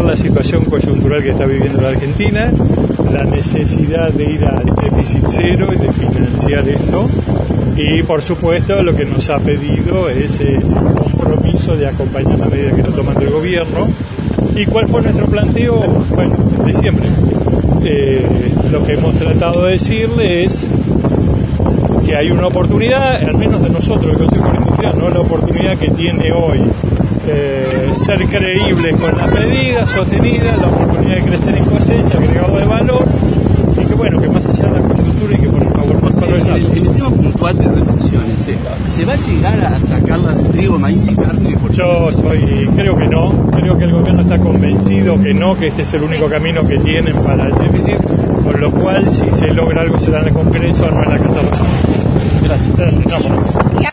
la situación coyuntural que está viviendo la Argentina, la necesidad de ir al déficit cero y de financiar esto, y por supuesto lo que nos ha pedido es el compromiso de acompañar la medida que está tomando el gobierno. ¿Y cuál fue nuestro planteo? Bueno, de siempre. Lo que hemos tratado de decirle es que hay una oportunidad, al menos de nosotros, el Consejo Industrial, no la oportunidad que tiene hoy ser creíbles con las medidas sostenidas, la oportunidad de crecer en cosecha, agregado de valor, y que bueno, que más allá de la coyuntura y que por favor no solo el dato. El tema puntual de reflexiones, ¿se va a llegar a sacarlas de trigo, maíz y carne? Creo que no, creo que el gobierno está convencido que no, que este es el único camino que tienen para el déficit, con lo cual si se logra algo será en el Congreso, no en la Casa Rosada. Gracias. No.